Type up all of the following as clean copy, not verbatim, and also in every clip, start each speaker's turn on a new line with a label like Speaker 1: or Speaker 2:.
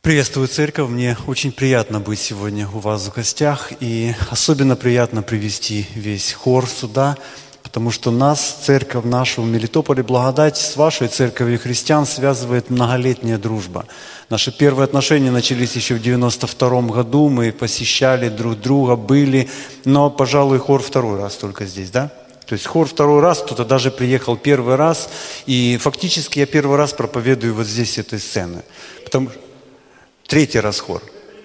Speaker 1: Приветствую, церковь. Мне очень приятно быть сегодня у вас в гостях. И особенно приятно привести весь хор сюда, потому что нас, церковь нашу в Мелитополе Благодать, с вашей церковью христиан связывает многолетняя дружба. Наши первые отношения начались еще в 92 году. Мы посещали друг друга, были, но, пожалуй, хор второй раз только здесь, да? То есть хор второй раз, кто-то даже приехал первый раз. И фактически я первый раз проповедую вот здесь, с этой сцены. Третий раз хор.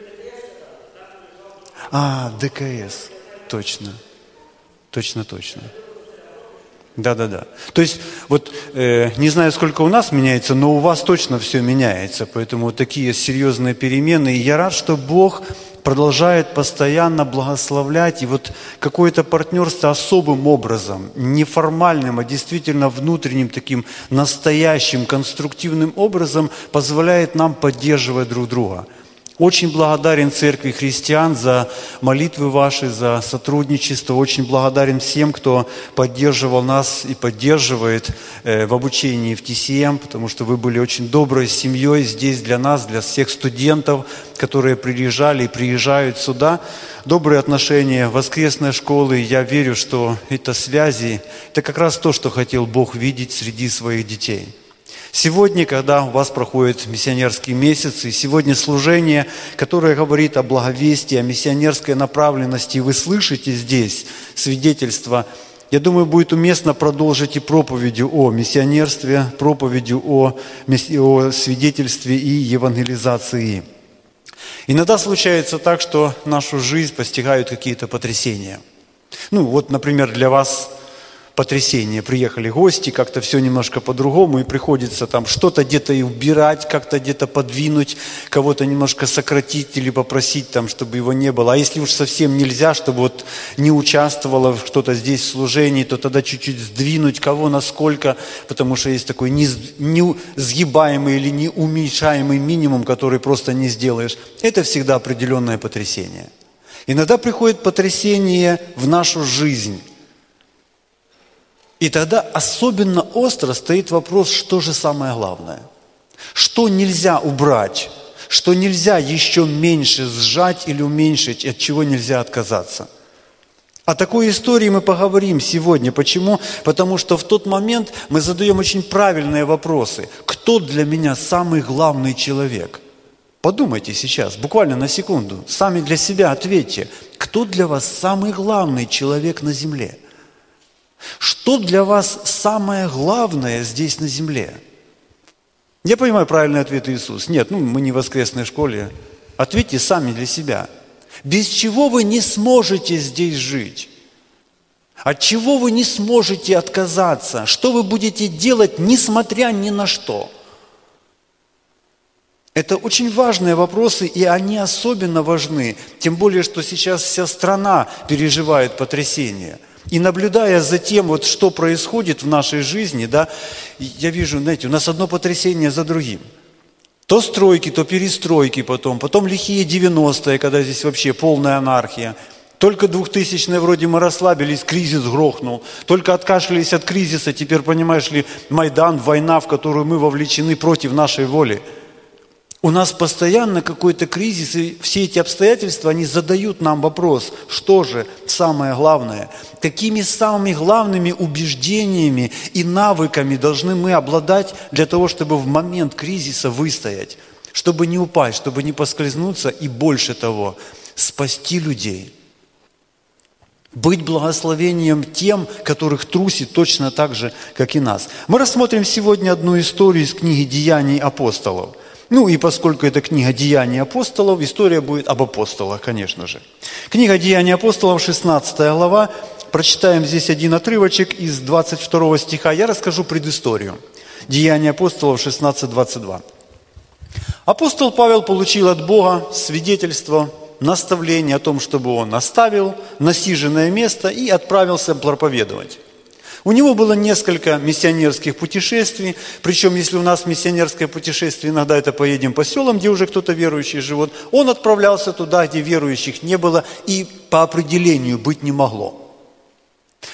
Speaker 1: ДКС. Точно. Точно. Да. То есть, вот не знаю, сколько у нас меняется, но у вас точно все меняется. Поэтому вот такие серьезные перемены. И я рад, что Бог продолжает постоянно благословлять. И вот какое-то партнерство особым образом, неформальным, а действительно внутренним, таким настоящим, конструктивным образом позволяет нам поддерживать друг друга. Очень благодарен Церкви Христиан за молитвы ваши, за сотрудничество. Очень благодарен всем, кто поддерживал нас и поддерживает в обучении в ТСМ, потому что вы были очень доброй семьей здесь для нас, для всех студентов, которые приезжали и приезжают сюда. Добрые отношения воскресной школы. Я верю, что это связи, это как раз то, что хотел Бог видеть среди своих детей. Сегодня, когда у вас проходит миссионерский месяц, и сегодня служение, которое говорит о благовестии, о миссионерской направленности, и вы слышите здесь свидетельство, я думаю, будет уместно продолжить и проповедью о миссионерстве, проповедью о свидетельстве и евангелизации. Иногда случается так, что нашу жизнь постигают какие-то потрясения. Например, для вас потрясение. Приехали гости, как-то все немножко по-другому, и приходится там что-то где-то и убирать, как-то где-то подвинуть, кого-то немножко сократить или попросить там, чтобы его не было. А если уж совсем нельзя, чтобы вот не участвовало что-то здесь в служении, то тогда чуть-чуть сдвинуть, кого насколько, потому что есть такой несгибаемый или неуменьшаемый минимум, который просто не сделаешь. Это всегда определенное потрясение. Иногда приходит потрясение в нашу жизнь. И тогда особенно остро стоит вопрос, что же самое главное? Что нельзя убрать? Что нельзя еще меньше сжать или уменьшить, от чего нельзя отказаться? О такой истории мы поговорим сегодня. Почему? Потому что в тот момент мы задаем очень правильные вопросы. Кто для меня самый главный человек? Подумайте сейчас, буквально на секунду. Сами для себя ответьте. Кто для вас самый главный человек на земле? Что для вас самое главное здесь на земле? Я понимаю правильный ответ Иисус. Нет, мы не в воскресной школе. Ответьте сами для себя. Без чего вы не сможете здесь жить? От чего вы не сможете отказаться? Что вы будете делать, несмотря ни на что? Это очень важные вопросы, и они особенно важны. Тем более, что сейчас вся страна переживает потрясение. И наблюдая за тем, что происходит в нашей жизни, я вижу, у нас одно потрясение за другим. То стройки, то перестройки потом лихие 90-е, когда здесь вообще полная анархия. Только 2000-е вроде мы расслабились, кризис грохнул. Только откашлялись от кризиса, теперь, понимаешь ли, Майдан, война, в которую мы вовлечены против нашей воли. У нас постоянно какой-то кризис, и все эти обстоятельства, они задают нам вопрос, что же самое главное? Какими самыми главными убеждениями и навыками должны мы обладать для того, чтобы в момент кризиса выстоять, чтобы не упасть, чтобы не поскользнуться и больше того, спасти людей? Быть благословением тем, которых трусит точно так же, как и нас. Мы рассмотрим сегодня одну историю из книги «Деяний апостолов». И поскольку это книга «Деяний апостолов», история будет об апостолах, конечно же. Книга «Деяний апостолов», 16 глава. Прочитаем здесь один отрывочек из 22 стиха. Я расскажу предысторию. «Деяния апостолов», 16:22. Апостол Павел получил от Бога свидетельство, наставление о том, чтобы он оставил насиженное место и отправился проповедовать. У него было несколько миссионерских путешествий, причем если у нас миссионерское путешествие, иногда это поедем по селам, где уже кто-то верующий живет, он отправлялся туда, где верующих не было и по определению быть не могло.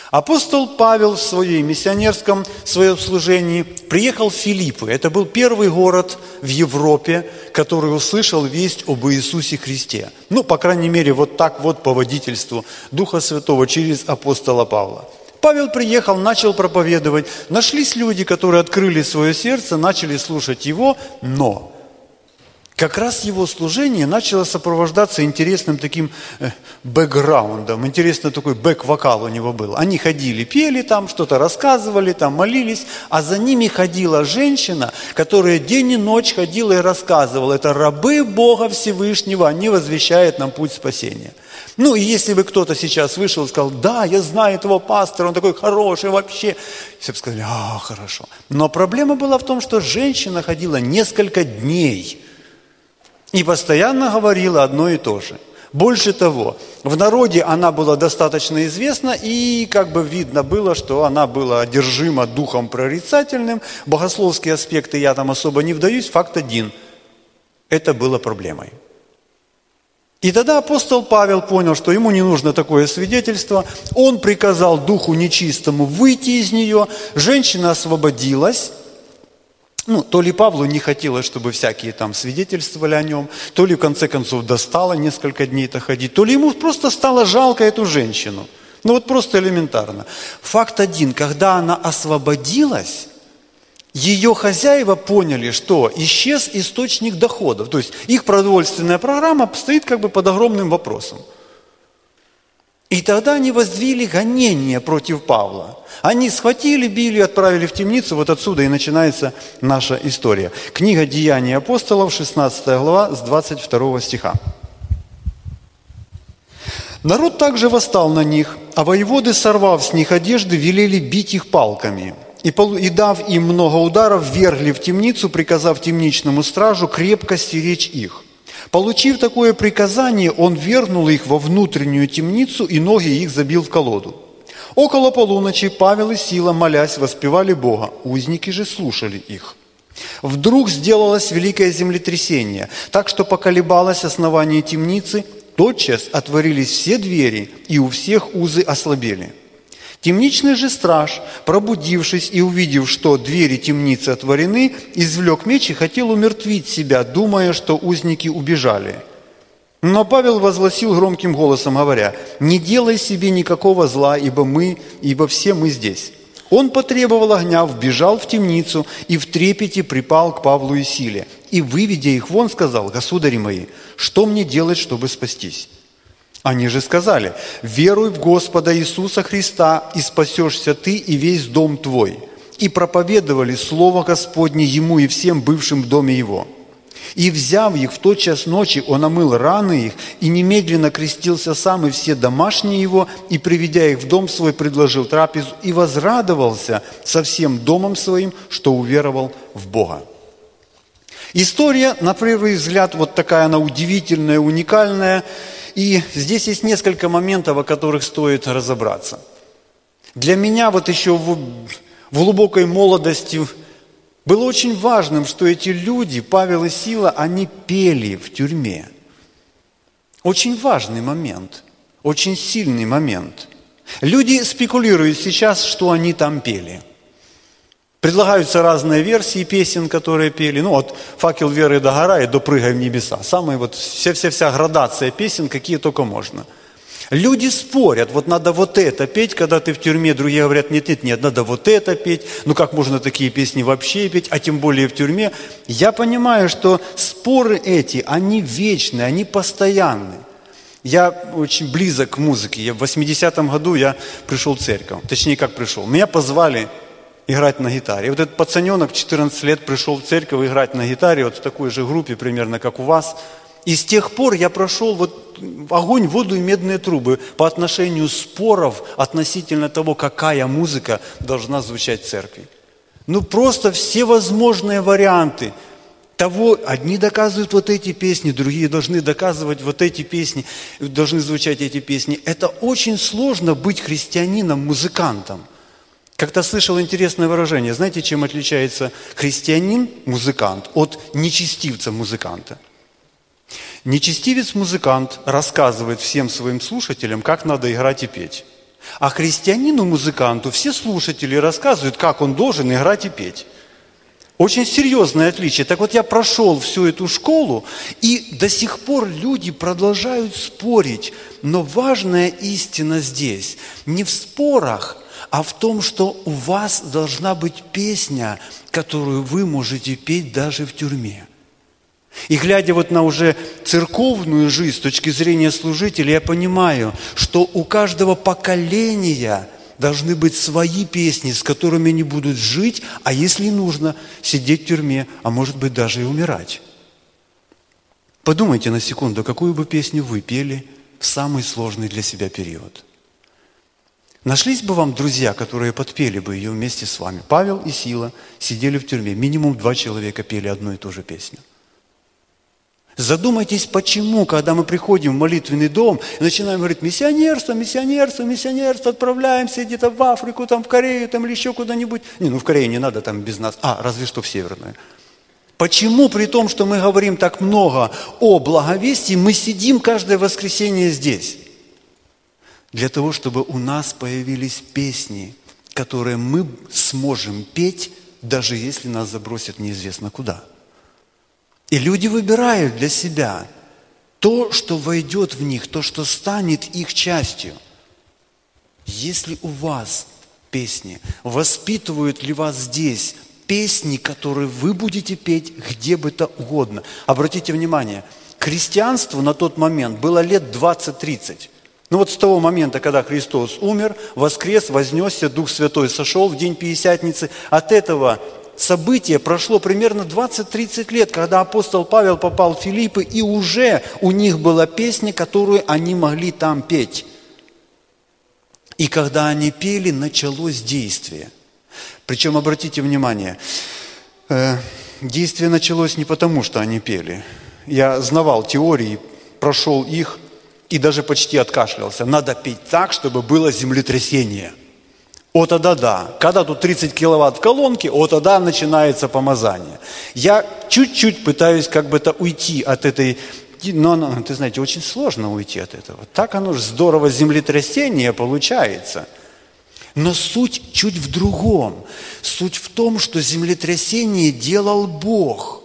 Speaker 1: Апостол Павел в своем своем служении приехал в Филиппы. Это был первый город в Европе, который услышал весть об Иисусе Христе. По крайней мере, вот так вот по водительству Духа Святого через апостола Павла. Павел приехал, начал проповедовать. Нашлись люди, которые открыли свое сердце, начали слушать его, но как раз его служение начало сопровождаться интересным таким бэкграундом. Интересно, такой бэк-вокал у него был. Они ходили, пели там, что-то рассказывали, там молились, а за ними ходила женщина, которая день и ночь ходила и рассказывала. Это рабы Бога Всевышнего, они возвещают нам путь спасения. И если бы кто-то сейчас вышел и сказал: да, я знаю этого пастора, он такой хороший вообще, все бы сказали: хорошо. Но проблема была в том, что женщина ходила несколько дней и постоянно говорила одно и то же. Больше того, в народе она была достаточно известна, и видно было, что она была одержима духом прорицательным. Богословские аспекты я там особо не вдаюсь. Факт один – это было проблемой. И тогда апостол Павел понял, что ему не нужно такое свидетельство. Он приказал духу нечистому выйти из нее. Женщина освободилась. То ли Павлу не хотелось, чтобы всякие там свидетельствовали о нем, то ли в конце концов достало несколько дней-то ходить, то ли ему просто стало жалко эту женщину. Просто элементарно. Факт один: когда она освободилась, ее хозяева поняли, что исчез источник доходов. То есть их продовольственная программа стоит под огромным вопросом. И тогда они воздвили гонение против Павла. Они схватили, били, отправили в темницу. Вот отсюда и начинается наша история. Книга «Деяний апостолов», 16 глава, с 22 стиха. «Народ также восстал на них, а воеводы, сорвав с них одежды, велели бить их палками. И дав им много ударов, ввергли в темницу, приказав темничному стражу крепко стеречь их. Получив такое приказание, он ввергнул их во внутреннюю темницу, и ноги их забил в колоду. Около полуночи Павел и Сила, молясь, воспевали Бога, узники же слушали их. Вдруг сделалось великое землетрясение, так что поколебалось основание темницы, тотчас отворились все двери, и у всех узы ослабели. Темничный же страж, пробудившись и увидев, что двери темницы отворены, извлек меч и хотел умертвить себя, думая, что узники убежали. Но Павел возгласил громким голосом, говоря: «Не делай себе никакого зла, ибо все мы здесь». Он потребовал огня, вбежал в темницу и в трепете припал к Павлу и Силе. И, выведя их вон, сказал: «Государи мои, что мне делать, чтобы спастись?» Они же сказали: «Веруй в Господа Иисуса Христа, и спасешься ты и весь дом твой». И проповедовали Слово Господне ему и всем бывшим в доме его. И, взяв их в тот час ночи, он омыл раны их, и немедленно крестился сам и все домашние его, и, приведя их в дом свой, предложил трапезу, и возрадовался со всем домом своим, что уверовал в Бога. История, на первый взгляд, вот такая она удивительная, уникальная. И здесь есть несколько моментов, о которых стоит разобраться. Для меня вот еще в глубокой молодости было очень важным, что эти люди, Павел и Сила, они пели в тюрьме. Очень важный момент, очень сильный момент. Люди спекулируют сейчас, что они там пели. Предлагаются разные версии песен, которые пели. От «Факел веры догорает» до «Прыгай в небеса». Самая вся градация песен, какие только можно. Люди спорят, надо это петь, когда ты в тюрьме. Другие говорят: нет, надо это петь. Как можно такие песни вообще петь, а тем более в тюрьме? Я понимаю, что споры эти, они вечные, они постоянные. Я очень близок к музыке. В 80-м году я пришел в церковь. Точнее, как пришел. Меня позвали играть на гитаре. И этот пацаненок в 14 лет пришел в церковь играть на гитаре, в такой же группе примерно, как у вас. И с тех пор я прошел огонь, воду и медные трубы по отношению споров относительно того, какая музыка должна звучать в церкви. Просто все возможные варианты того, одни доказывают эти песни, другие должны доказывать эти песни, должны звучать эти песни. Это очень сложно быть христианином-музыкантом. Как-то слышал интересное выражение. Знаете, чем отличается христианин-музыкант от нечестивца-музыканта? Нечестивец-музыкант рассказывает всем своим слушателям, как надо играть и петь. А христианину-музыканту все слушатели рассказывают, как он должен играть и петь. Очень серьезное отличие. Так вот, я прошел всю эту школу, и до сих пор люди продолжают спорить. Но важная истина здесь не в спорах, а в том, что у вас должна быть песня, которую вы можете петь даже в тюрьме. И глядя вот на уже церковную жизнь с точки зрения служителей, я понимаю, что у каждого поколения должны быть свои песни, с которыми они будут жить, а если нужно, сидеть в тюрьме, а может быть даже и умирать. Подумайте на секунду, какую бы песню вы пели в самый сложный для себя период. Нашлись бы вам друзья, которые подпели бы ее вместе с вами? Павел и Сила сидели в тюрьме, минимум 2 человека пели одну и ту же песню. Задумайтесь, почему, когда мы приходим в молитвенный дом и начинаем говорить: миссионерство, миссионерство, миссионерство, отправляемся где-то в Африку, там, в Корею, там, или еще куда-нибудь. В Корею не надо, там без нас. Разве что в Северную. Почему, при том, что мы говорим так много о благовестии, мы сидим каждое воскресенье здесь? Для того, чтобы у нас появились песни, которые мы сможем петь, даже если нас забросят неизвестно куда. И люди выбирают для себя то, что войдет в них, то, что станет их частью. Если у вас песни, воспитывают ли вас здесь песни, которые вы будете петь где бы то угодно? Обратите внимание, христианству на тот момент было лет 20-30. Вот с того момента, когда Христос умер, воскрес, вознесся, Дух Святой сошел в день Пятидесятницы, от этого событие прошло примерно 20-30 лет, когда апостол Павел попал в Филиппы, и уже у них была песня, которую они могли там петь. И когда они пели, началось действие. Причем, обратите внимание, действие началось не потому, что они пели. Я знавал теории, прошел их и даже почти откашлялся. Надо петь так, чтобы было землетрясение. Тогда да. Когда тут 30 киловатт в колонке, тогда начинается помазание. Я чуть-чуть пытаюсь уйти от этой... Но, ты знаете, очень сложно уйти от этого. Так оно же здорово, землетрясение получается. Но суть чуть в другом. Суть в том, что землетрясение делал Бог.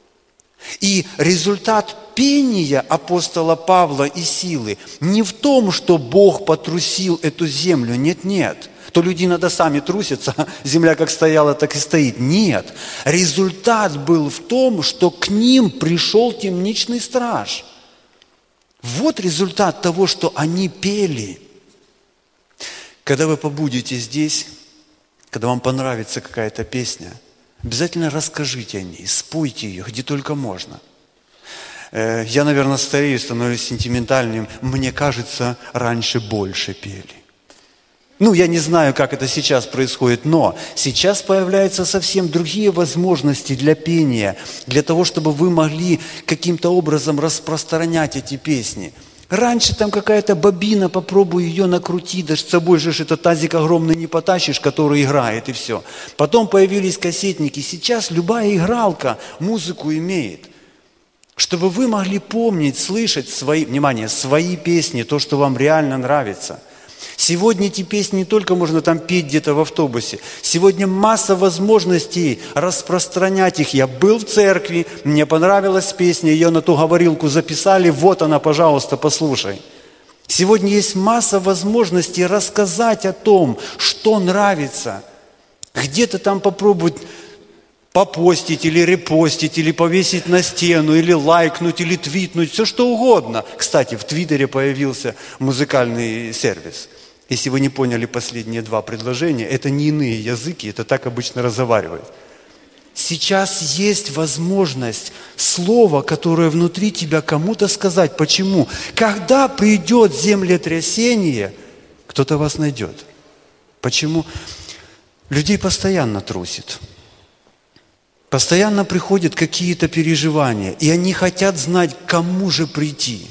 Speaker 1: И результат пения апостола Павла и Силы не в том, что Бог потрусил эту землю. Нет. То люди иногда сами трусятся, земля как стояла, так и стоит. Нет. Результат был в том, что к ним пришел темничный страж. Вот результат того, что они пели. Когда вы побудете здесь, когда вам понравится какая-то песня, обязательно расскажите о ней, спойте ее, где только можно. Я, наверное, старею, становлюсь сентиментальным. Мне кажется, раньше больше пели. Я не знаю, как это сейчас происходит, но сейчас появляются совсем другие возможности для пения, для того, чтобы вы могли каким-то образом распространять эти песни. Раньше там какая-то бобина, попробуй ее накрутить, даже с собой же этот тазик огромный не потащишь, который играет, и все. Потом появились кассетники. Сейчас любая игралка музыку имеет. Чтобы вы могли помнить, слышать свои песни, то, что вам реально нравится. Сегодня эти песни не только можно там петь где-то в автобусе. Сегодня масса возможностей распространять их. Я был в церкви, мне понравилась песня, ее на ту говорилку записали, вот она, пожалуйста, послушай. Сегодня есть масса возможностей рассказать о том, что нравится. Где-то там попробовать попостить или репостить, или повесить на стену, или лайкнуть, или твитнуть, все что угодно. Кстати, в Твиттере появился музыкальный сервис. Если вы не поняли последние 2 предложения, это не иные языки, это так обычно разговаривают. Сейчас есть возможность слово, которое внутри тебя, кому-то сказать. Почему? Когда придет землетрясение, кто-то вас найдет. Почему? Людей постоянно трусит. Постоянно приходят какие-то переживания, и они хотят знать, к кому же прийти.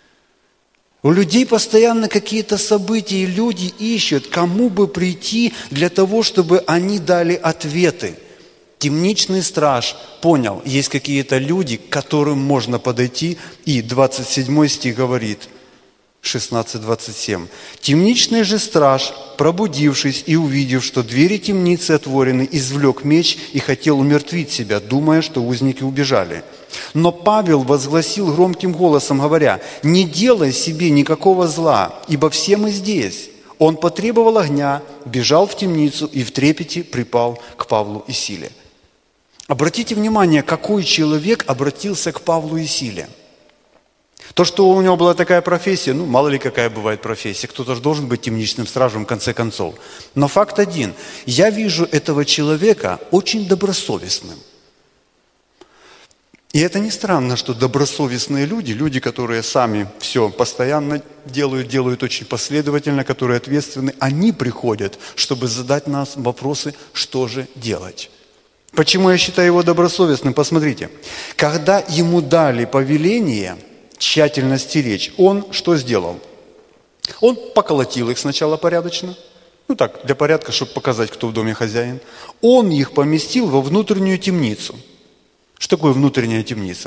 Speaker 1: У людей постоянно какие-то события, и люди ищут, кому бы прийти для того, чтобы они дали ответы. Темничный страж понял, есть какие-то люди, к которым можно подойти, и 27 стих говорит: 16:27. «Темничный же страж, пробудившись и увидев, что двери темницы отворены, извлек меч и хотел умертвить себя, думая, что узники убежали. Но Павел возгласил громким голосом, говоря: „Не делай себе никакого зла, ибо все мы здесь“. Он потребовал огня, бежал в темницу и в трепете припал к Павлу и Силе». Обратите внимание, какой человек обратился к Павлу и Силе. То, что у него была такая профессия, мало ли какая бывает профессия, кто-то же должен быть темничным стражем в конце концов. Но факт один, я вижу этого человека очень добросовестным. И это не странно, что добросовестные люди, которые сами все постоянно делают очень последовательно, которые ответственны, они приходят, чтобы задать нам вопросы, что же делать. Почему я считаю его добросовестным? Посмотрите, когда ему дали повеление тщательно стеречь, он что сделал? Он поколотил их сначала порядочно, так, для порядка, чтобы показать, кто в доме хозяин. Он их поместил во внутреннюю темницу. Что такое внутренняя темница?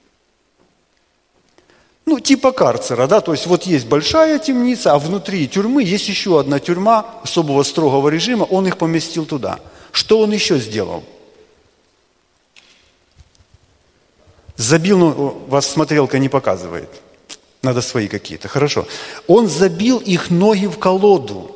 Speaker 1: Типа карцера, да, то есть вот есть большая темница, а внутри тюрьмы есть еще одна тюрьма особого строгого режима, он их поместил туда. Что он еще сделал? Забил, вас смотрелка не показывает. Надо свои какие-то. Хорошо. Он забил их ноги в колоду.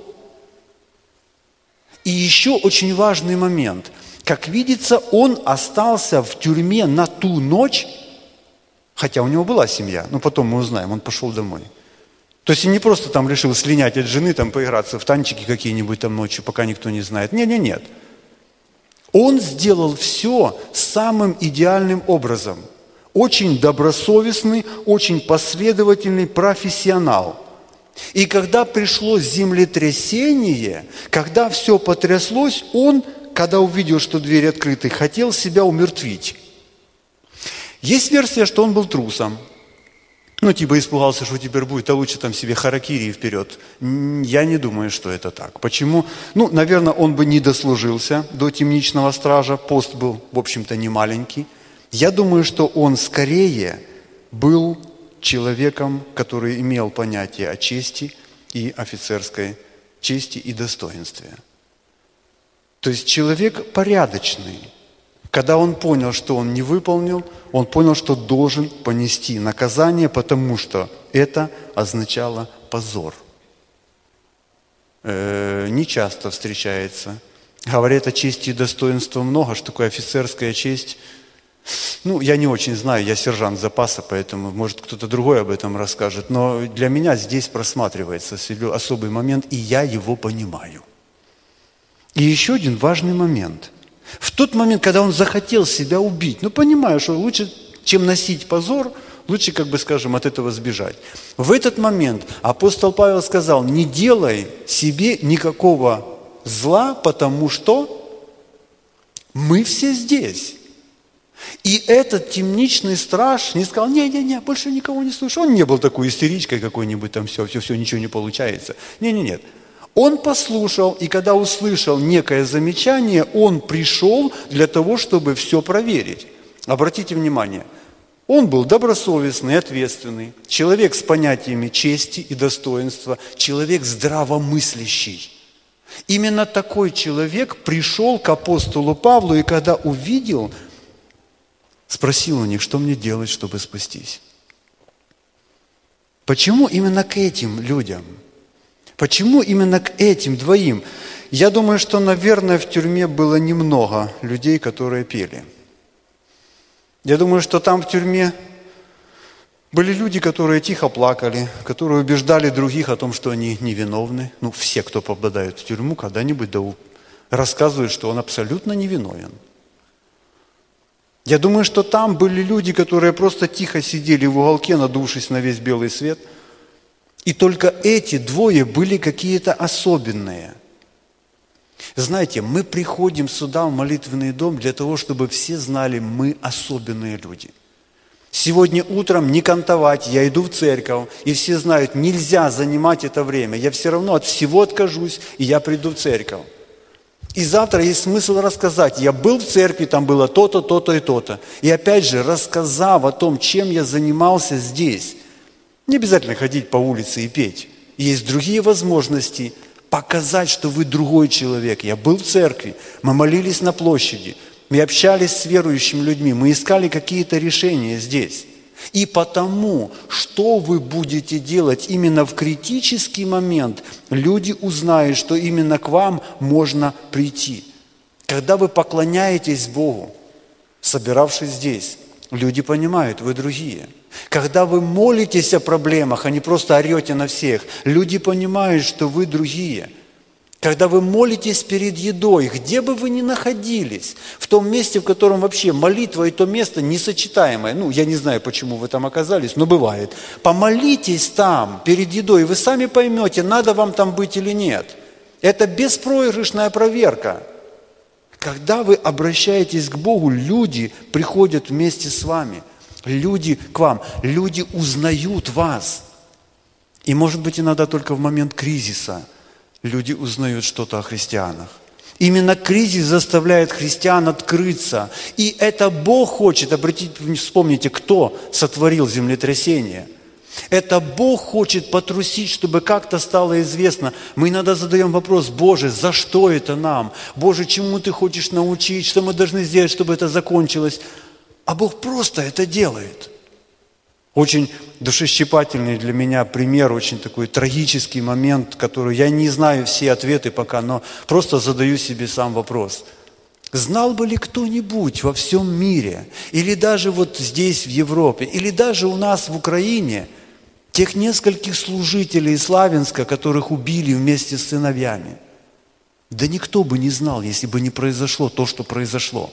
Speaker 1: И еще очень важный момент. Как видится, он остался в тюрьме на ту ночь, хотя у него была семья, но потом мы узнаем, он пошел домой. То есть он не просто там решил слинять от жены, там поиграться в танчики какие-нибудь там ночью, пока никто не знает. Нет. Он сделал все самым идеальным образом. Очень добросовестный, очень последовательный профессионал. И когда пришло землетрясение, когда все потряслось, он, когда увидел, что двери открыты, хотел себя умертвить. Есть версия, что он был трусом. Испугался, что теперь будет, а лучше там себе харакири вперед. Я не думаю, что это так. Почему? Наверное, он бы не дослужился до темничного стража. Пост был, в общем-то, не маленький. Я думаю, что он скорее был человеком, который имел понятие о чести и офицерской чести и достоинстве. То есть человек порядочный. Когда он понял, что он не выполнил, он понял, что должен понести наказание, потому что это означало позор. Не часто встречается. Говорят о чести и достоинстве много, что такое офицерская честь. Я не очень знаю, я сержант запаса, поэтому, может, кто-то другой об этом расскажет. Но для меня здесь просматривается особый момент, и я его понимаю. И еще один важный момент. В тот момент, когда он захотел себя убить, понимаю, что лучше, чем носить позор, лучше, от этого сбежать. В этот момент апостол Павел сказал: не делай себе никакого зла, потому что мы все здесь. И этот темничный страж не сказал: не, больше никого не слышу. Он не был такой истеричкой какой-нибудь, там все, ничего не получается. Нет. Он послушал, и когда услышал некое замечание, он пришел для того, чтобы все проверить. Обратите внимание, он был добросовестный, ответственный, человек с понятиями чести и достоинства, человек здравомыслящий. Именно такой человек пришел к апостолу Павлу, и когда увидел, спросил у них: что мне делать, чтобы спастись? Почему именно к этим людям? Почему именно к этим двоим? Я думаю, что, наверное, в тюрьме было немного людей, которые пели. Я думаю, что там в тюрьме были люди, которые тихо плакали, которые убеждали других о том, что они невиновны. Все, кто попадают в тюрьму, когда-нибудь рассказывают, что он абсолютно невиновен. Я думаю, что там были люди, которые просто тихо сидели в уголке, надувшись на весь белый свет. И только эти двое были какие-то особенные. Знаете, мы приходим сюда, в молитвенный дом, для того, чтобы все знали, мы особенные люди. Сегодня утром не кантовать, я иду в церковь, и все знают, нельзя занимать это время. Я все равно от всего откажусь, и я приду в церковь. И завтра есть смысл рассказать: я был в церкви, там было то-то, то-то и то-то. И опять же, рассказав о том, чем я занимался здесь, Не обязательно ходить по улице и петь. Есть другие возможности показать, что вы другой человек. Я был в церкви, мы молились на площади, мы общались с верующими людьми, мы искали какие-то решения здесь. И потому, что вы будете делать именно в критический момент, люди узнают, что именно к вам можно прийти. Когда вы поклоняетесь Богу, собиравшись здесь, люди понимают, вы другие. Когда вы молитесь о проблемах, а не просто орете на всех, люди понимают, что вы другие. Когда вы молитесь перед едой, где бы вы ни находились, в том месте, в котором вообще молитва и то место несочетаемое, я не знаю, почему вы там оказались, но бывает. Помолитесь там, перед едой, и вы сами поймете, надо вам там быть или нет. Это беспроигрышная проверка. Когда вы обращаетесь к Богу, люди приходят вместе с вами. Люди к вам, люди узнают вас. И, может быть, иногда только в момент кризиса люди узнают что-то о христианах. Именно кризис заставляет христиан открыться. И это Бог хочет, вспомните, кто сотворил землетрясение. Это Бог хочет потрусить, чтобы как-то стало известно. Мы иногда задаем вопрос: Боже, за что это нам? Боже, чему Ты хочешь научить? Что мы должны сделать, чтобы это закончилось? А Бог просто это делает. Очень душещипательный для меня пример, очень такой трагический момент, который я не знаю все ответы пока, но просто задаю себе сам вопрос. Знал бы ли кто-нибудь во всем мире, или даже вот здесь, в Европе, или даже у нас в Украине, тех нескольких служителей из Славянска, которых убили вместе с сыновьями? Да никто бы не знал, если бы не произошло то, что произошло.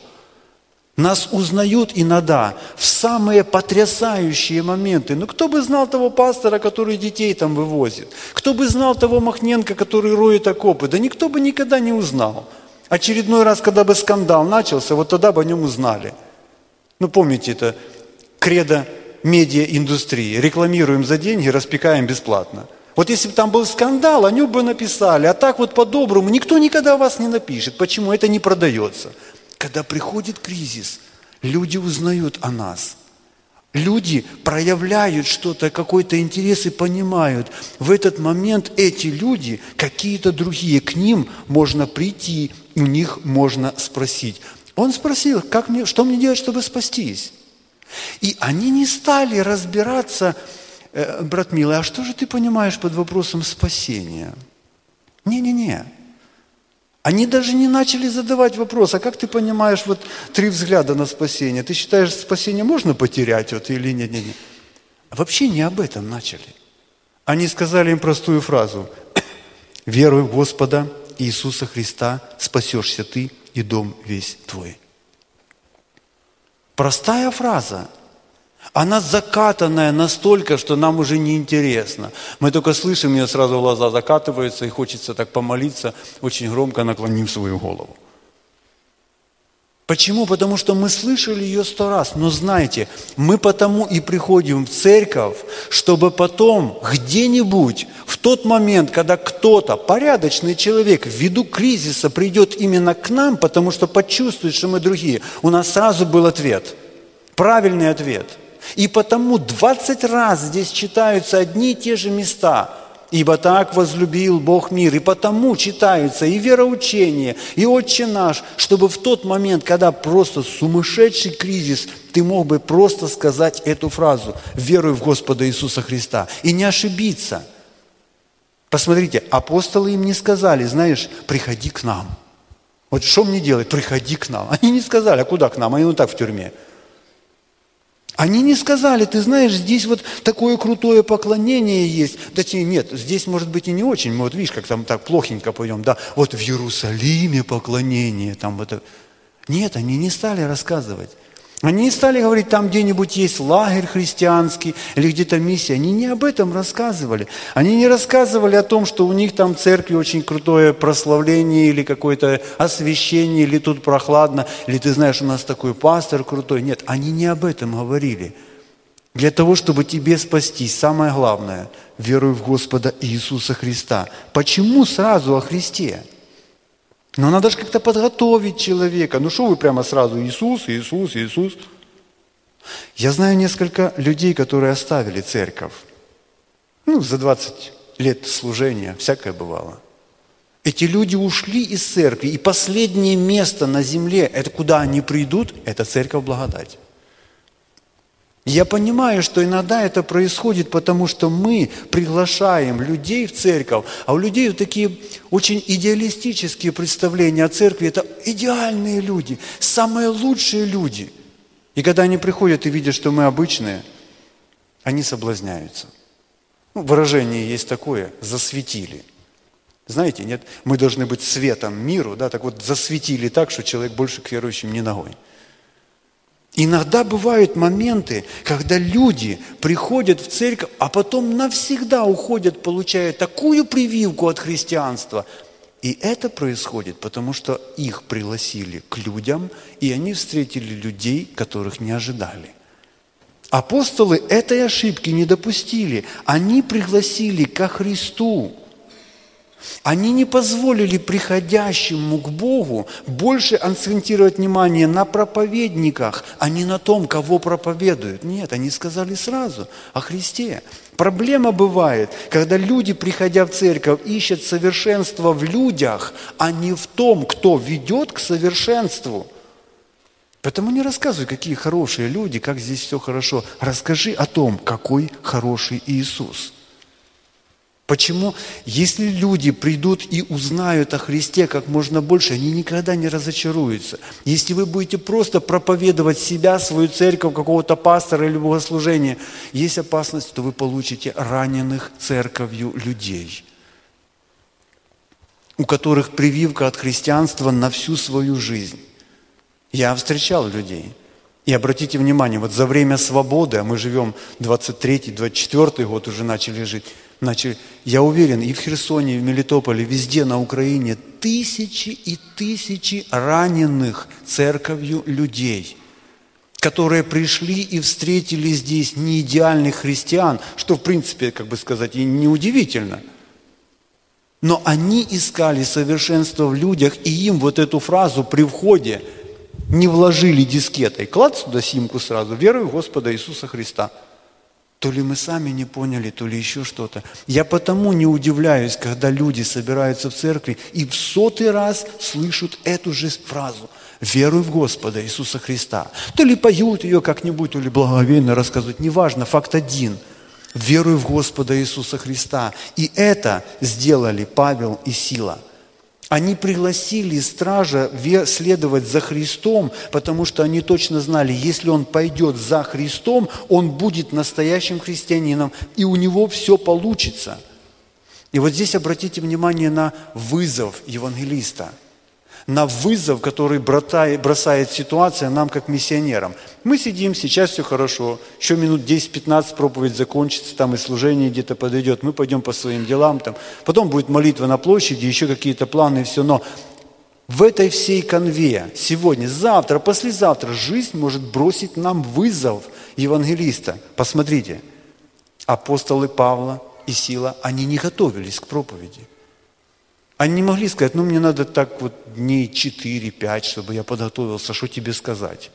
Speaker 1: Нас узнают иногда в самые потрясающие моменты. Кто бы знал того пастора, который детей там вывозит? Кто бы знал того Махненко, который роет окопы? Да никто бы никогда не узнал. Очередной раз, когда бы скандал начался, вот тогда бы о нем узнали. Помните, это кредо медиаиндустрии. Рекламируем за деньги, распекаем бесплатно. Вот если бы там был скандал, о нем бы написали. А так вот по-доброму никто никогда о вас не напишет. Почему? Это не продается. Когда приходит кризис, люди узнают о нас. Люди проявляют что-то, какой-то интерес и понимают. В этот момент эти люди, какие-то другие, к ним можно прийти, у них можно спросить. Он спросил, что мне делать, чтобы спастись? И они не стали разбираться, брат милый, а что же ты понимаешь под вопросом спасения? Не-не-не. Они даже не начали задавать вопрос, а как ты понимаешь 3 взгляда на спасение? Ты считаешь, спасение можно потерять или нет? Вообще не об этом начали. Они сказали им простую фразу: «Веруй в Господа Иисуса Христа, спасешься ты и дом весь твой». Простая фраза. Она закатанная настолько, что нам уже неинтересно. Мы только слышим, мне сразу глаза закатываются, и хочется так помолиться, очень громко наклонив свою голову. Почему? Потому что мы слышали ее 100 раз. Но знаете, мы потому и приходим в церковь, чтобы потом где-нибудь, в тот момент, когда кто-то, порядочный человек, ввиду кризиса придет именно к нам, потому что почувствует, что мы другие, у нас сразу был ответ, правильный ответ. И потому 20 раз здесь читаются одни и те же места. «Ибо так возлюбил Бог мир». И потому читаются и вероучение, и «Отче наш», чтобы в тот момент, когда просто сумасшедший кризис, ты мог бы просто сказать эту фразу: «Веруй в Господа Иисуса Христа», и не ошибиться. Посмотрите, апостолы им не сказали: знаешь, приходи к нам. Вот что мне делать? Приходи к нам. Они не сказали: а куда к нам? Они так в тюрьме. Они не сказали: ты знаешь, здесь такое крутое поклонение есть. Да нет, здесь может быть и не очень. Мы видишь, как там так плохенько пойдем. Да, в Иерусалиме поклонение. Нет, они не стали рассказывать. Они не стали говорить, там где-нибудь есть лагерь христианский или где-то миссия. Они не об этом рассказывали. Они не рассказывали о том, что у них там в церкви очень крутое прославление или какое-то освящение, или тут прохладно, или ты знаешь, у нас такой пастор крутой. Нет, они не об этом говорили. Для того, чтобы тебе спастись, самое главное – веруй в Господа Иисуса Христа. Почему сразу о Христе? Но надо же как-то подготовить человека. Что вы прямо сразу Иисус, Иисус, Иисус? Я знаю несколько людей, которые оставили церковь. За 20 лет служения всякое бывало. Эти люди ушли из церкви, и последнее место на земле, это куда они придут, это церковь благодать. Я понимаю, что иногда это происходит, потому что мы приглашаем людей в церковь, а у людей вот такие очень идеалистические представления о церкви. Это идеальные люди, самые лучшие люди. И когда они приходят и видят, что мы обычные, они соблазняются. Выражение есть такое – засветили. Знаете, нет, мы должны быть светом миру, да, так вот засветили так, что человек больше к верующим не ногой. Иногда бывают моменты, когда люди приходят в церковь, а потом навсегда уходят, получая такую прививку от христианства. И это происходит, потому что их пригласили к людям, и они встретили людей, которых не ожидали. Апостолы этой ошибки не допустили. Они пригласили ко Христу. Они не позволили приходящему к Богу больше акцентировать внимание на проповедниках, а не на том, кого проповедуют. Нет, они сказали сразу о Христе. Проблема бывает, когда люди, приходя в церковь, ищут совершенство в людях, а не в том, кто ведет к совершенству. Поэтому не рассказывай, какие хорошие люди, как здесь все хорошо. Расскажи о том, какой хороший Иисус. Почему? Если люди придут и узнают о Христе как можно больше, они никогда не разочаруются. Если вы будете просто проповедовать себя, свою церковь, какого-то пастора или богослужения, есть опасность, что вы получите раненых церковью людей, у которых прививка от христианства на всю свою жизнь. Я встречал людей. И обратите внимание, вот за время свободы, а мы живем 23-й, 24-й год уже начали жить, я уверен, и в Херсоне, и в Мелитополе, везде на Украине тысячи и тысячи раненых церковью людей, которые пришли и встретили здесь неидеальных христиан, что в принципе, и неудивительно. Но они искали совершенство в людях, и им вот эту фразу при входе не вложили дискетой. Клад сюда симку сразу, верую в Господа Иисуса Христа. То ли мы сами не поняли, то ли еще что-то. Я потому не удивляюсь, когда люди собираются в церкви и в 100-й раз слышат эту же фразу. Веруй в Господа Иисуса Христа. То ли поют ее как-нибудь, то ли благоговейно рассказывают. Неважно, факт один. Веруй в Господа Иисуса Христа. И это сделали Павел и Сила. Они пригласили стража следовать за Христом, потому что они точно знали, если он пойдет за Христом, он будет настоящим христианином, и у него все получится. И вот здесь обратите внимание на вызов евангелиста, на вызов, который бросает ситуация нам, как миссионерам. Мы сидим, сейчас все хорошо, еще минут 10-15 проповедь закончится, там и служение где-то подойдет, мы пойдем по своим делам, потом будет молитва на площади, еще какие-то планы и все. Но в этой всей конве сегодня, завтра, послезавтра жизнь может бросить нам вызов евангелиста. Посмотрите, апостолы Павла и Сила, они не готовились к проповеди. Они не могли сказать, мне надо так вот дней 4-5, чтобы я подготовился, что тебе сказать.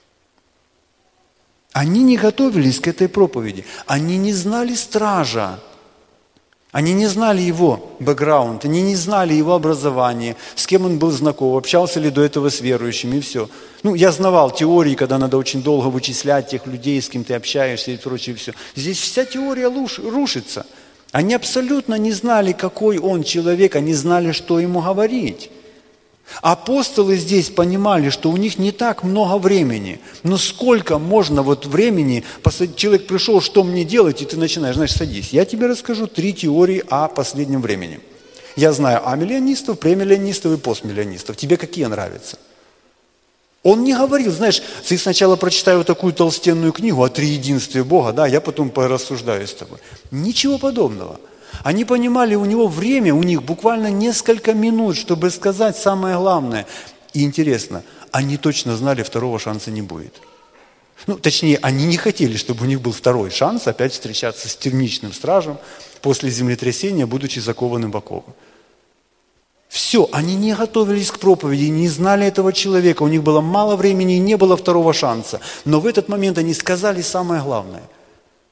Speaker 1: Они не готовились к этой проповеди. Они не знали стража. Они не знали его бэкграунд, они не знали его образование, с кем он был знаком, общался ли до этого с верующими, и все. Я знавал теории, когда надо очень долго вычислять тех людей, с кем ты общаешься и прочее, все. Здесь вся теория рушится. Они абсолютно не знали, какой он человек, они знали, что ему говорить. Апостолы здесь понимали, что у них не так много времени. Но сколько можно времени, человек пришел, что мне делать, и ты начинаешь, садись. Я тебе расскажу 3 теории о последнем времени. Я знаю амиллионистов, премиллионистов и постмиллионистов. Тебе какие нравятся? Он не говорил, ты сначала прочитай вот такую толстенную книгу о триединстве Бога, я потом порассуждаю с тобой. Ничего подобного. Они понимали, у него время, у них буквально несколько минут, чтобы сказать самое главное. И интересно, они точно знали, второго шанса не будет. Точнее, они не хотели, чтобы у них был второй шанс опять встречаться с термичным стражем после землетрясения, будучи закованным в оковы. Все, они не готовились к проповеди, не знали этого человека, у них было мало времени и не было второго шанса. Но в этот момент они сказали самое главное.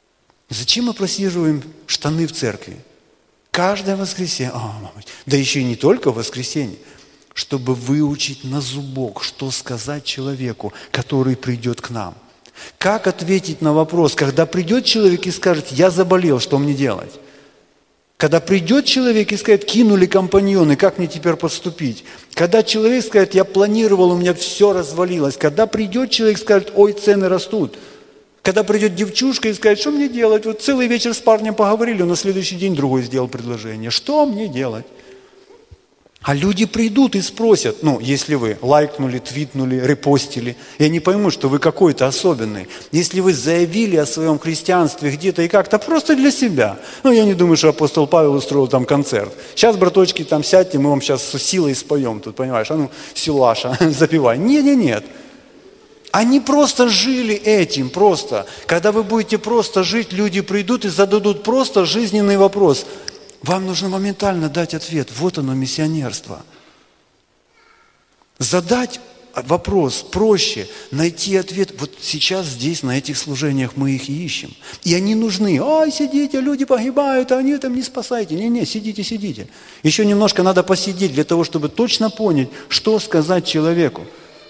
Speaker 1: Зачем мы просиживаем штаны в церкви? Каждое воскресенье. Да еще и не только в воскресенье. Чтобы выучить на зубок, что сказать человеку, который придет к нам. Как ответить на вопрос, когда придет человек и скажет: я заболел, что мне делать? Когда придет человек и скажет: кинули компаньоны, как мне теперь поступить? Когда человек скажет: я планировал, у меня все развалилось. Когда придет человек и скажет: ой, цены растут. Когда придет девчушка и скажет: что мне делать? Вот целый вечер с парнем поговорили, на следующий день другой сделал предложение. Что мне делать? А люди придут и спросят, если вы лайкнули, твитнули, репостили, я не пойму, что вы какой-то особенный. Если вы заявили о своем христианстве где-то и как-то просто для себя. Я не думаю, что апостол Павел устроил там концерт. Сейчас, браточки, там сядьте, мы вам сейчас с силой споем тут, понимаешь? Силаша, запевай. Нет. Они просто жили этим, просто. Когда вы будете просто жить, люди придут и зададут просто жизненный вопрос. Вам нужно моментально дать ответ. Вот оно, миссионерство. Задать вопрос проще, найти ответ. Вот сейчас здесь, на этих служениях мы их и ищем. И они нужны. Ой, сидите, люди погибают, а они там не спасайте. Не, сидите. Еще немножко надо посидеть для того, чтобы точно понять, что сказать человеку.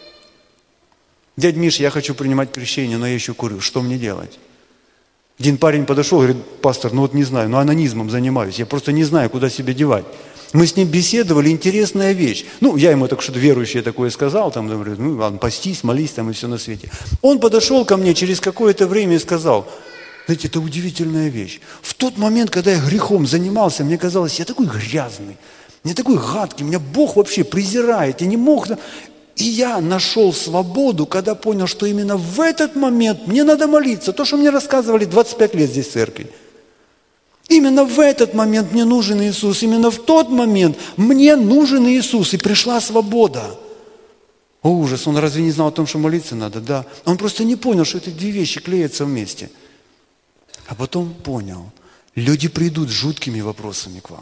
Speaker 1: Дядь Миш, я хочу принимать крещение, но я еще курю. Что мне делать? Один парень подошел, говорит: пастор, не знаю, анонизмом занимаюсь, я просто не знаю, куда себя девать. Мы с ним беседовали, интересная вещь. Я ему так что-то верующее такое сказал, говорю, ладно, постись, молись и все на свете. Он подошел ко мне через какое-то время и сказал: знаете, это удивительная вещь. В тот момент, когда я грехом занимался, мне казалось, я такой грязный, я такой гадкий, меня Бог вообще презирает, я не мог... И я нашел свободу, когда понял, что именно в этот момент мне надо молиться. То, что мне рассказывали 25 лет здесь в церкви. Именно в этот момент мне нужен Иисус. Именно в тот момент мне нужен Иисус. И пришла свобода. О, ужас, он разве не знал о том, что молиться надо? Да. Он просто не понял, что эти две вещи клеятся вместе. А потом понял. Люди придут с жуткими вопросами к вам.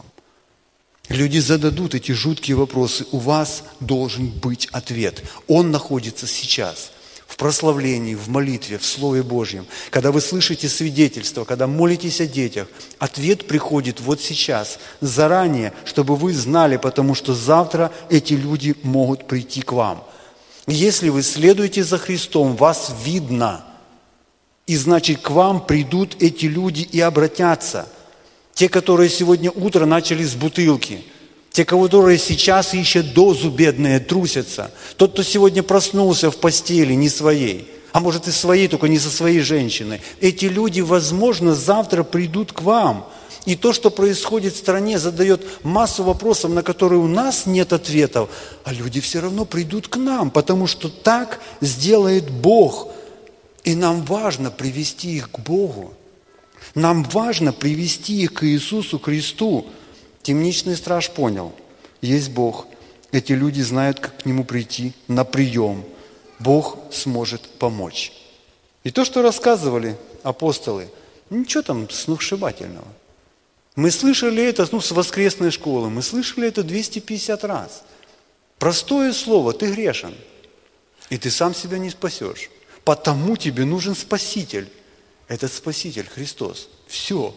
Speaker 1: Люди зададут эти жуткие вопросы. У вас должен быть ответ. Он находится сейчас. В прославлении, в молитве, в Слове Божьем. Когда вы слышите свидетельство, когда молитесь о детях, ответ приходит вот сейчас, заранее, чтобы вы знали, потому что завтра эти люди могут прийти к вам. Если вы следуете за Христом, вас видно. И значит, к вам придут эти люди и обратятся. Те, которые сегодня утром начали с бутылки. Те, которые сейчас еще дозу бедные трусятся. Тот, кто сегодня проснулся в постели не своей. А может и своей, только не со своей женщиной. Эти люди, возможно, завтра придут к вам. И то, что происходит в стране, задает массу вопросов, на которые у нас нет ответов. А люди все равно придут к нам, потому что так сделает Бог. И нам важно привести их к Богу. Нам важно привести их к Иисусу Христу. Темничный страж понял, есть Бог. Эти люди знают, как к Нему прийти на прием. Бог сможет помочь. И то, что рассказывали апостолы, ничего там сногсшибательного. Мы слышали это с воскресной школы, мы слышали это 250 раз. Простое слово: ты грешен, и ты сам себя не спасешь. Потому тебе нужен Спаситель. Этот Спаситель Христос. Все.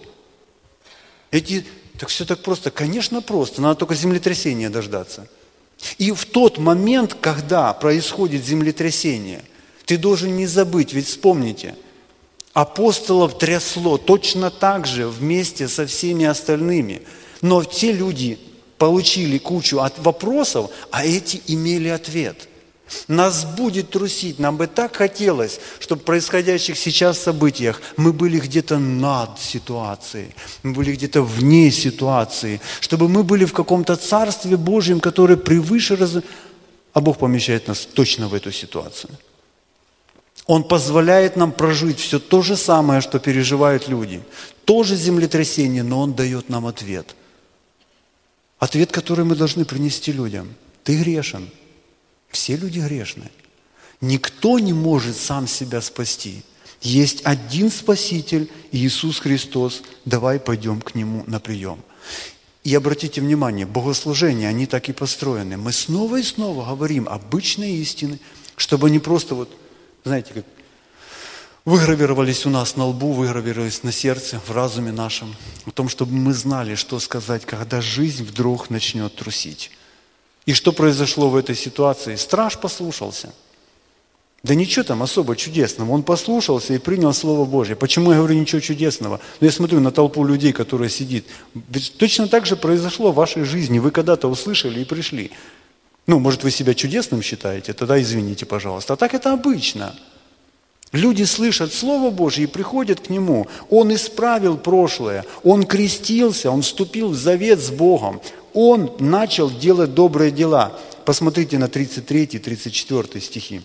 Speaker 1: Так все так просто. Конечно, просто. Надо только землетрясения дождаться. И в тот момент, когда происходит землетрясение, ты должен не забыть, ведь вспомните, апостолов трясло точно так же вместе со всеми остальными. Но те люди получили кучу вопросов, а эти имели ответ. Нас будет трусить, нам бы так хотелось, чтобы в происходящих сейчас событиях мы были где-то над ситуацией, мы были где-то вне ситуации, чтобы мы были в каком-то Царстве Божьем, которое превыше... А Бог помещает нас точно в эту ситуацию. Он позволяет нам прожить все то же самое, что переживают люди. Тоже землетрясение, но Он дает нам ответ. Ответ, который мы должны принести людям. Ты грешен. Все люди грешны. Никто не может сам себя спасти. Есть один Спаситель, Иисус Христос. Давай пойдем к Нему на прием. И обратите внимание, богослужения, они так и построены. Мы снова и снова говорим обычные истины, чтобы не просто знаете, как выгравировались у нас на лбу, выгравировались на сердце, в разуме нашем, о том, чтобы мы знали, что сказать, когда жизнь вдруг начнет трусить. И что произошло в этой ситуации? Страж послушался. Да ничего там особо чудесного. Он послушался и принял Слово Божье. Почему я говорю ничего чудесного? Но я смотрю на толпу людей, которая сидит. Ведь точно так же произошло в вашей жизни. Вы когда-то услышали и пришли. Может, вы себя чудесным считаете, тогда извините, пожалуйста. А так это обычно. Люди слышат Слово Божье и приходят к Нему. Он исправил прошлое, Он крестился, Он вступил в завет с Богом. Он начал делать добрые дела. Посмотрите на 33-34 стихи.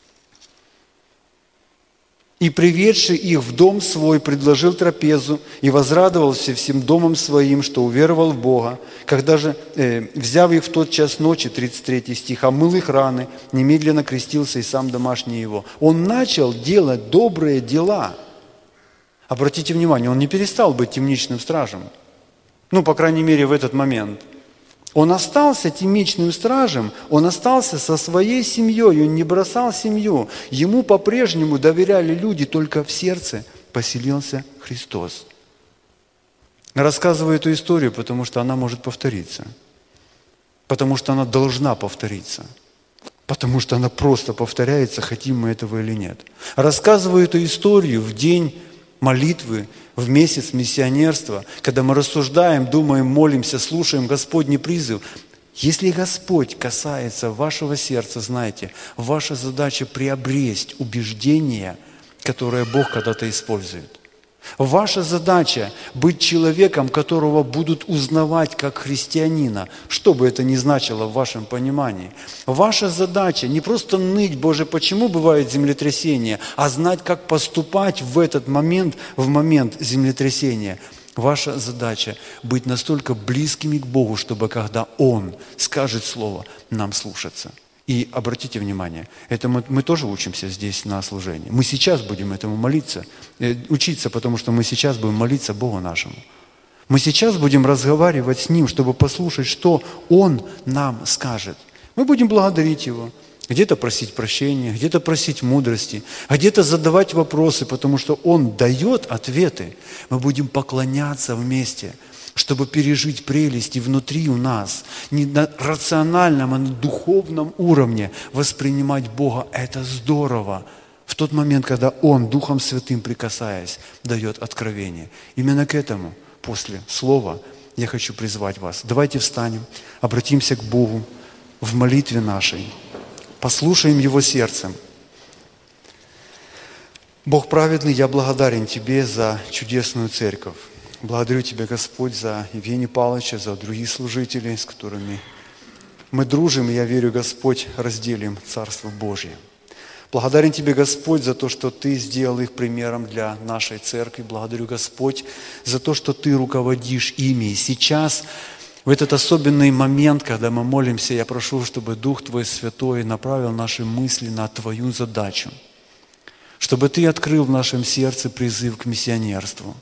Speaker 1: «И, приведший их в дом свой, предложил трапезу и возрадовался всем домом своим, что уверовал в Бога. Когда же, взяв их в тот час ночи», 33 стих, «омыл их раны, немедленно крестился и сам домашний его». Он начал делать добрые дела. Обратите внимание, он не перестал быть темничным стражем. По крайней мере, в этот момент. Он остался темничным стражем, он остался со своей семьей, он не бросал семью. Ему по-прежнему доверяли люди, только в сердце поселился Христос. Рассказываю эту историю, потому что она может повториться. Потому что она должна повториться. Потому что она просто повторяется, хотим мы этого или нет. Рассказываю эту историю в день молитвы, в месяц миссионерства, когда мы рассуждаем, думаем, молимся, слушаем Господний призыв. Если Господь касается вашего сердца, знайте, ваша задача приобрести убеждение, которое Бог когда-то использует. Ваша задача быть человеком, которого будут узнавать как христианина, что бы это ни значило в вашем понимании. Ваша задача не просто ныть, Боже, почему бывает землетрясение, а знать, как поступать в этот момент, в момент землетрясения. Ваша задача быть настолько близкими к Богу, чтобы когда Он скажет слово, нам слушаться. И обратите внимание, это мы тоже учимся здесь на служении. Мы сейчас будем этому учиться, потому что мы сейчас будем молиться Богу нашему. Мы сейчас будем разговаривать с Ним, чтобы послушать, что Он нам скажет. Мы будем благодарить Его, где-то просить прощения, где-то просить мудрости, а где-то задавать вопросы, потому что Он дает ответы. Мы будем поклоняться вместе, чтобы пережить прелести внутри у нас, не на рациональном, а на духовном уровне воспринимать Бога. Это здорово. В тот момент, когда Он, Духом Святым прикасаясь, дает откровение. Именно к этому, после слова, я хочу призвать вас. Давайте встанем, обратимся к Богу в молитве нашей, послушаем Его сердцем. Бог праведный, я благодарен Тебе за чудесную церковь. Благодарю Тебя, Господь, за Евгения Павловича, за других служителей, с которыми мы дружим, и я верю, Господь, разделим Царство Божье. Благодарен Тебе, Господь, за то, что Ты сделал их примером для нашей церкви. Благодарю, Господь, за то, что Ты руководишь ими. И сейчас, в этот особенный момент, когда мы молимся, я прошу, чтобы Дух Твой Святой направил наши мысли на Твою задачу. Чтобы Ты открыл в нашем сердце призыв к миссионерству.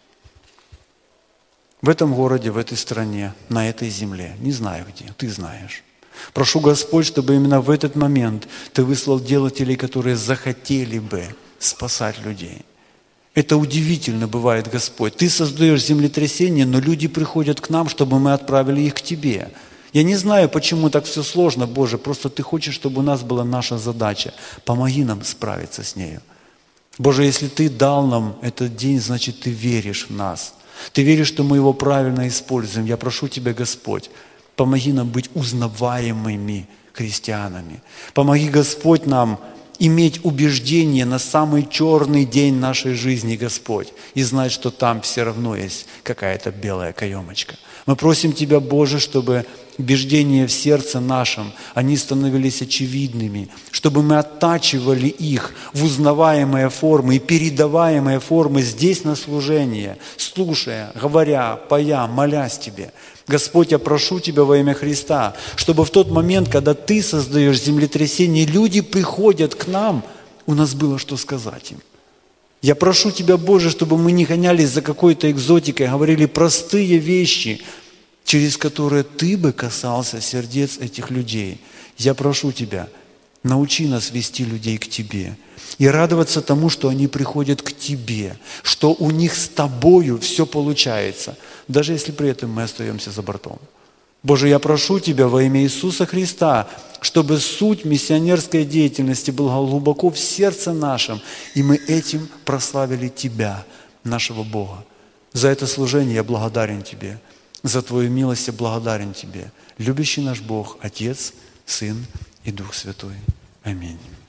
Speaker 1: В этом городе, в этой стране, на этой земле. Не знаю где, Ты знаешь. Прошу, Господь, чтобы именно в этот момент Ты выслал делателей, которые захотели бы спасать людей. Это удивительно бывает, Господь. Ты создаешь землетрясение, но люди приходят к нам, чтобы мы отправили их к Тебе. Я не знаю, почему так все сложно, Боже, просто Ты хочешь, чтобы у нас была наша задача. Помоги нам справиться с нею. Боже, если Ты дал нам этот день, значит, Ты веришь в нас. Ты веришь, что мы его правильно используем. Я прошу Тебя, Господь, помоги нам быть узнаваемыми христианами. Помоги, Господь, нам иметь убеждение на самый черный день нашей жизни, Господь, и знать, что там все равно есть какая-то белая каемочка. Мы просим Тебя, Боже, чтобы убеждения в сердце нашем, они становились очевидными, чтобы мы оттачивали их в узнаваемые формы и передаваемые формы здесь на служение, слушая, говоря, поя, молясь Тебе. Господь, я прошу Тебя во имя Христа, чтобы в тот момент, когда Ты создаешь землетрясение, люди приходят к нам, у нас было что сказать им. Я прошу Тебя, Боже, чтобы мы не гонялись за какой-то экзотикой, говорили простые вещи, через которые Ты бы касался сердец этих людей. Я прошу Тебя, Научи нас вести людей к Тебе и радоваться тому, что они приходят к Тебе, что у них с Тобою все получается, даже если при этом мы остаемся за бортом. Боже, я прошу Тебя во имя Иисуса Христа, чтобы суть миссионерской деятельности была глубоко в сердце нашем, и мы этим прославили Тебя, нашего Бога. За это служение я благодарен Тебе, за Твою милость я благодарен Тебе. Любящий наш Бог, Отец, Сын и Дух Святой. Аминь.